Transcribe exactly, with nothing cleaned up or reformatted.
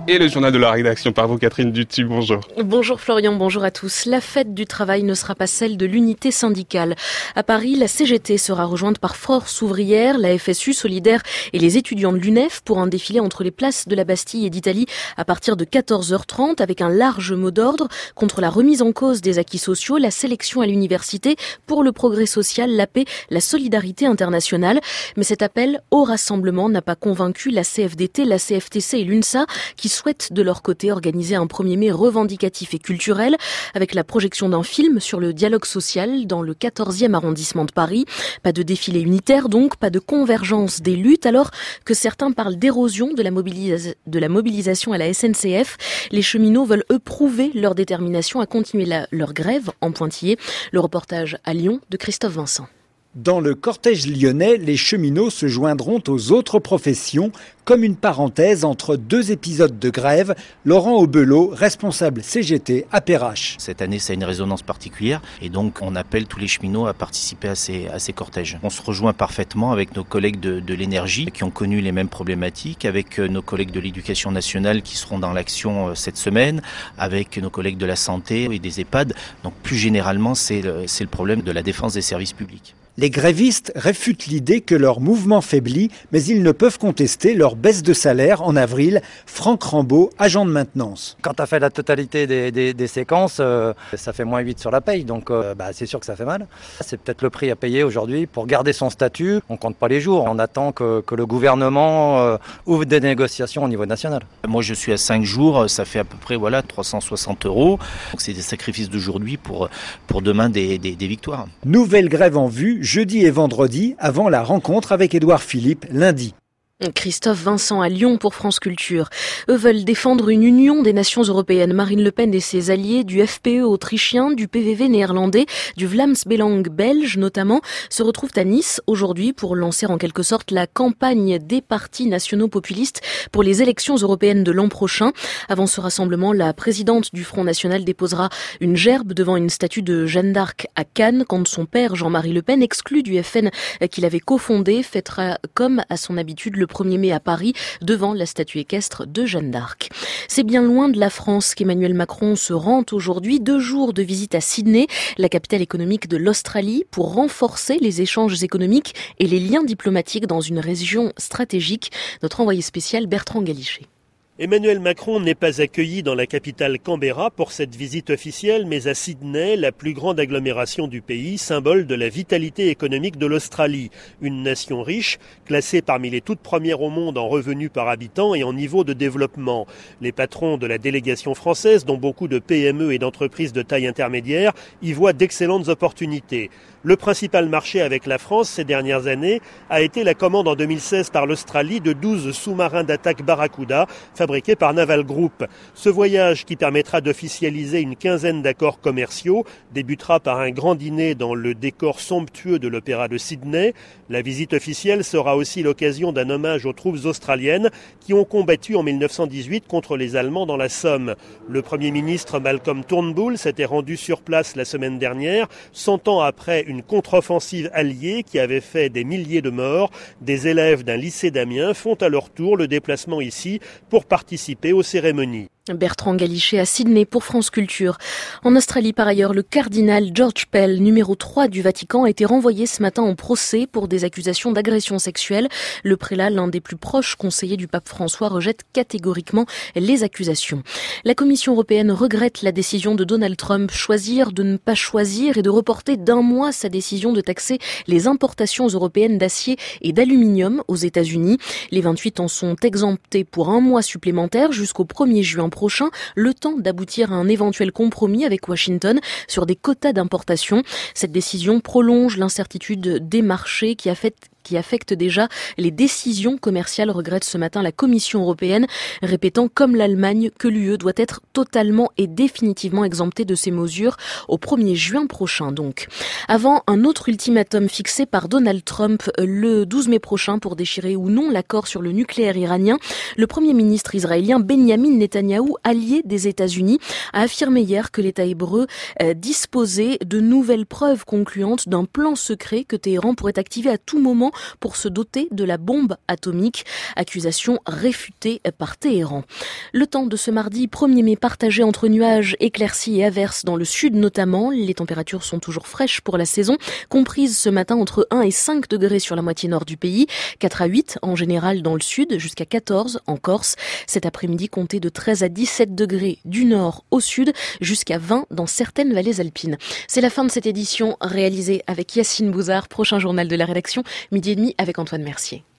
Et le journal de la rédaction par vous, Catherine Dutu, bonjour. Bonjour Florian, bonjour à tous. La fête du travail ne sera pas celle de l'unité syndicale. À Paris, la C G T sera rejointe par Force ouvrière, la F S U Solidaire et les étudiants de l'U N E F pour un défilé entre les places de la Bastille et d'Italie à partir de quatorze heures trente avec un large mot d'ordre contre la remise en cause des acquis sociaux, la sélection à l'université pour le progrès social, la paix, la solidarité internationale. Mais cet appel au rassemblement n'a pas convaincu la C F D T, la C F T C et l'UNSA qui souhaitent de leur côté organiser un premier mai revendicatif et culturel avec la projection d'un film sur le dialogue social dans le quatorzième arrondissement de Paris. Pas de défilé unitaire donc, pas de convergence des luttes alors que certains parlent d'érosion de la, mobilisa- de la mobilisation à la S N C F. Les cheminots veulent eux prouver leur détermination à continuer la, leur grève en pointillé. Le reportage à Lyon de Christophe Vincent. Dans le cortège lyonnais, les cheminots se joindront aux autres professions comme une parenthèse entre deux épisodes de grève. Laurent Aubelot, responsable C G T à Perrache. Cette année, ça a une résonance particulière et donc on appelle tous les cheminots à participer à ces, à ces cortèges. On se rejoint parfaitement avec nos collègues de, de l'énergie qui ont connu les mêmes problématiques, avec nos collègues de l'éducation nationale qui seront dans l'action cette semaine, avec nos collègues de la santé et des EHPAD. Donc plus généralement, c'est le, c'est le problème de la défense des services publics. Les grévistes réfutent l'idée que leur mouvement faiblit, mais ils ne peuvent contester leur baisse de salaire en avril. Franck Rambaud, agent de maintenance. Quand tu as fait la totalité des, des, des séquences, euh, ça fait moins huit sur la paye, donc euh, bah, c'est sûr que ça fait mal. C'est peut-être le prix à payer aujourd'hui pour garder son statut. On compte pas les jours, on attend que, que le gouvernement euh, ouvre des négociations au niveau national. Moi je suis à cinq jours, ça fait à peu près voilà, trois cent soixante euros. Donc c'est des sacrifices d'aujourd'hui pour, pour demain des, des, des victoires. Nouvelle grève en vue. Jeudi et vendredi, avant la rencontre avec Édouard Philippe, lundi. Christophe Vincent à Lyon pour France Culture. Eux veulent défendre une union des nations européennes. Marine Le Pen et ses alliés du F P E autrichien, du P V V néerlandais, du Vlaams-Belang belge notamment, se retrouvent à Nice aujourd'hui pour lancer en quelque sorte la campagne des partis nationaux populistes pour les élections européennes de l'an prochain. Avant ce rassemblement, la présidente du Front National déposera une gerbe devant une statue de Jeanne d'Arc à Cannes quand son père Jean-Marie Le Pen, exclu du F N qu'il avait cofondé, fêtera comme à son habitude le premier mai à Paris, devant la statue équestre de Jeanne d'Arc. C'est bien loin de la France qu'Emmanuel Macron se rend aujourd'hui. Deux jours de visite à Sydney, la capitale économique de l'Australie, pour renforcer les échanges économiques et les liens diplomatiques dans une région stratégique. Notre envoyé spécial Bertrand Galichet. Emmanuel Macron n'est pas accueilli dans la capitale Canberra pour cette visite officielle, mais à Sydney, la plus grande agglomération du pays, symbole de la vitalité économique de l'Australie. Une nation riche, classée parmi les toutes premières au monde en revenus par habitant et en niveau de développement. Les patrons de la délégation française, dont beaucoup de P M E et d'entreprises de taille intermédiaire, y voient d'excellentes opportunités. Le principal marché avec la France ces dernières années a été la commande en deux mille seize par l'Australie de douze sous-marins d'attaque Barracuda, fabriqués par Naval Group. Ce voyage, qui permettra d'officialiser une quinzaine d'accords commerciaux, débutera par un grand dîner dans le décor somptueux de l'Opéra de Sydney. La visite officielle sera aussi l'occasion d'un hommage aux troupes australiennes qui ont combattu en mille neuf cent dix-huit contre les Allemands dans la Somme. Le Premier ministre Malcolm Turnbull s'était rendu sur place la semaine dernière, cent ans après une contre-offensive alliée qui avait fait des milliers de morts. Des élèves d'un lycée d'Amiens font à leur tour le déplacement ici pour participer aux cérémonies. Bertrand Galichet à Sydney pour France Culture. En Australie, par ailleurs, le cardinal George Pell, numéro trois du Vatican, a été renvoyé ce matin en procès pour des accusations d'agression sexuelle. Le prélat, l'un des plus proches conseillers du pape François, rejette catégoriquement les accusations. La Commission européenne regrette la décision de Donald Trump, choisir de ne pas choisir et de reporter d'un mois sa décision de taxer les importations européennes d'acier et d'aluminium aux États-Unis. Les vingt-huit en sont exemptés pour un mois supplémentaire jusqu'au premier juin prochain, le temps d'aboutir à un éventuel compromis avec Washington sur des quotas d'importation. Cette décision prolonge l'incertitude des marchés qui affecte qui affecte déjà les décisions commerciales, regrette ce matin la Commission européenne, répétant comme l'Allemagne que l'U E doit être totalement et définitivement exemptée de ces mesures au premier juin prochain donc. Avant un autre ultimatum fixé par Donald Trump le douze mai prochain pour déchirer ou non l'accord sur le nucléaire iranien, le Premier ministre israélien Benyamin Netanyahou, allié des États-Unis, a affirmé hier que l'État hébreu euh, disposait de nouvelles preuves concluantes d'un plan secret que Téhéran pourrait activer à tout moment pour se doter de la bombe atomique. Accusation réfutée par Téhéran. Le temps de ce mardi premier mai partagé entre nuages, éclaircies et averses dans le sud notamment. Les températures sont toujours fraîches pour la saison, comprises ce matin entre un et cinq degrés sur la moitié nord du pays, quatre à huit en général dans le sud, jusqu'à quatorze en Corse. Cet après-midi, comptez de treize à dix-sept degrés du nord au sud, jusqu'à vingt dans certaines vallées alpines. C'est la fin de cette édition réalisée avec Yacine Bouzard. Prochain journal de la rédaction, midi et demi avec Antoine Mercier.